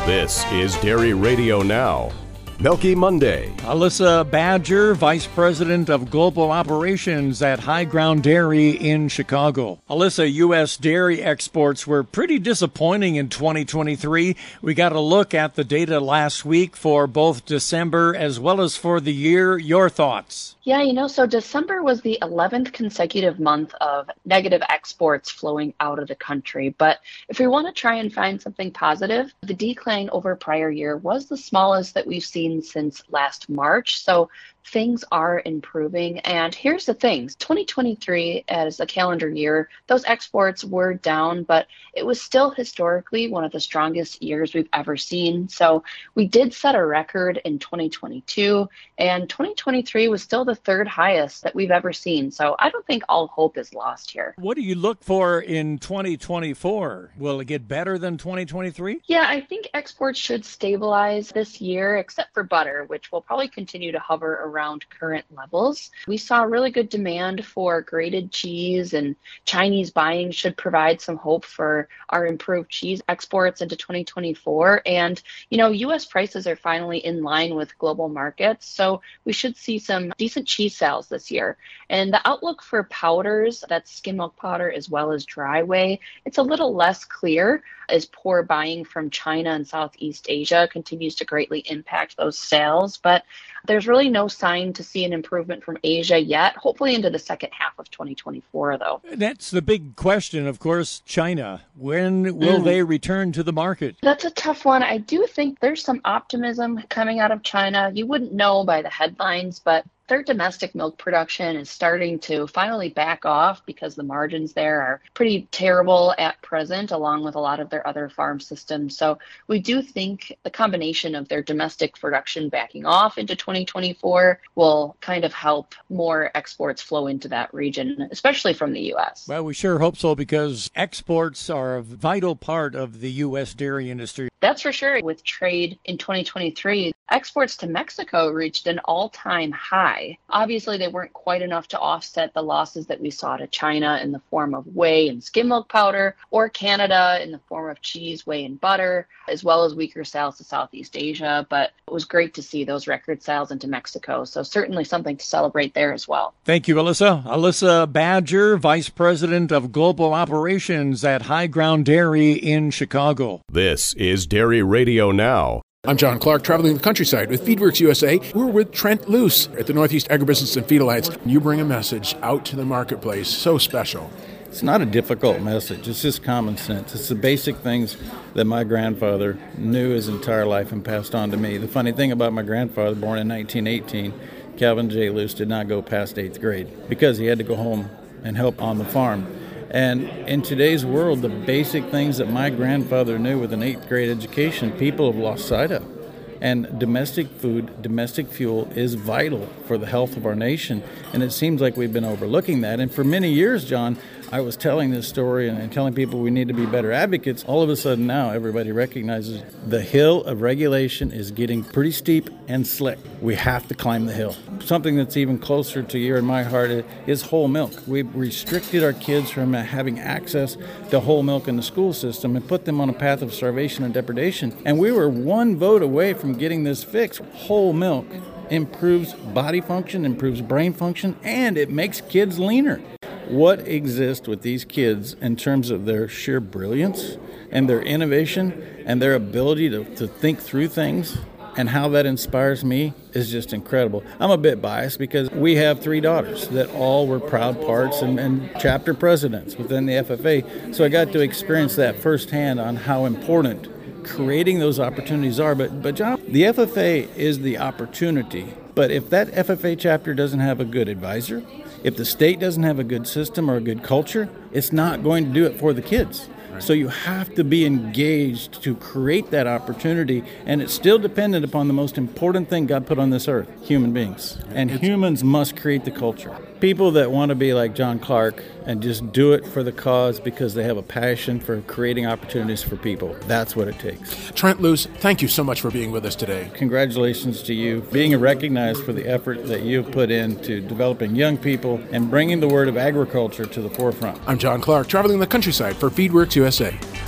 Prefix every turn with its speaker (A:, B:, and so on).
A: This is Dairy Radio Now. Milky Monday.
B: Alyssa Badger, Vice President of Global Operations at High Ground Dairy in Chicago. Alyssa, U.S. dairy exports were pretty disappointing in 2023. We got a look at the data last week for both December as well as for the year. Your thoughts?
C: Yeah, so December was the 11th consecutive month of negative exports flowing out of the country. But if we want to try and find something positive, the decline over prior year was the smallest that we've seen since last March. So things are improving. And here's the thing, 2023 as a calendar year, those exports were down, but it was still historically one of the strongest years we've ever seen. So we did set a record in 2022, and 2023 was still the third highest that we've ever seen. So I don't think all hope is lost here.
B: What do you look for in 2024? Will it get better than 2023?
C: Yeah, I think exports should stabilize this year, except for butter, which will probably continue to hover around current levels. We saw really good demand for grated cheese, and Chinese buying should provide some hope for our improved cheese exports into 2024. And, U.S. prices are finally in line with global markets, so we should see some decent cheese sales this year. And the outlook for powders, that's skim milk powder as well as dry whey, it's a little less clear as poor buying from China and Southeast Asia continues to greatly impact those sales. But there's really no sign to see an improvement from Asia yet, hopefully into the second half of 2024, though.
B: That's the big question, of course, China. When will they return to the market?
C: That's a tough one. I do think there's some optimism coming out of China. You wouldn't know by the headlines, but their domestic milk production is starting to finally back off because the margins there are pretty terrible at present, along with a lot of their other farm systems. So we do think the combination of their domestic production backing off into 2024 will kind of help more exports flow into that region, especially from the U.S.
B: Well, we sure hope so, because exports are a vital part of the U.S. dairy industry.
C: That's for sure. With trade in 2023, exports to Mexico reached an all-time high. Obviously, they weren't quite enough to offset the losses that we saw to China in the form of whey and skim milk powder, or Canada in the form of cheese, whey, and butter, as well as weaker sales to Southeast Asia. But it was great to see those record sales into Mexico. So certainly something to celebrate there as well.
B: Thank you, Alyssa. Alyssa Badger, Vice President of Global Operations at High Ground Dairy in Chicago.
A: This is Dairy Radio Now.
D: I'm John Clark, traveling the countryside with Feedworks USA. We're with Trent Luce at the Northeast Agribusiness and Feed Alliance. You bring a message out to the marketplace so special.
E: It's not a difficult message. It's just common sense. It's the basic things that my grandfather knew his entire life and passed on to me. The funny thing about my grandfather, born in 1918, Calvin J. Luce, did not go past 8th grade because he had to go home and help on the farm. And in today's world, the basic things that my grandfather knew with an 8th grade education, people have lost sight of. And domestic food, domestic fuel is vital for the health of our nation. And it seems like we've been overlooking that. And for many years, John, I was telling this story and telling people we need to be better advocates. All of a sudden now, everybody recognizes the hill of regulation is getting pretty steep and slick. We have to climb the hill. Something that's even closer to your and my heart is whole milk. We've restricted our kids from having access to whole milk in the school system and put them on a path of starvation and depredation. And we were one vote away from getting this fixed. Whole milk improves body function, improves brain function, and it makes kids leaner. What exists with these kids in terms of their sheer brilliance and their innovation and their ability to think through things, and how that inspires me is just incredible. I'm a bit biased because we have 3 daughters that all were proud parts and chapter presidents within the FFA. So I got to experience that firsthand on how important creating those opportunities are. But John, the FFA is the opportunity. But if that FFA chapter doesn't have a good advisor, if the state doesn't have a good system or a good culture, it's not going to do it for the kids. Right. So you have to be engaged to create that opportunity, and it's still dependent upon the most important thing God put on this earth, human beings. And humans must create the culture. People that want to be like John Clark and just do it for the cause because they have a passion for creating opportunities for people. That's what it takes.
D: Trent Luce, thank you so much for being with us today.
E: Congratulations to you, being recognized for the effort that you've put into developing young people and bringing the word of agriculture to the forefront.
D: I'm John Clark, traveling the countryside for Feedworks USA.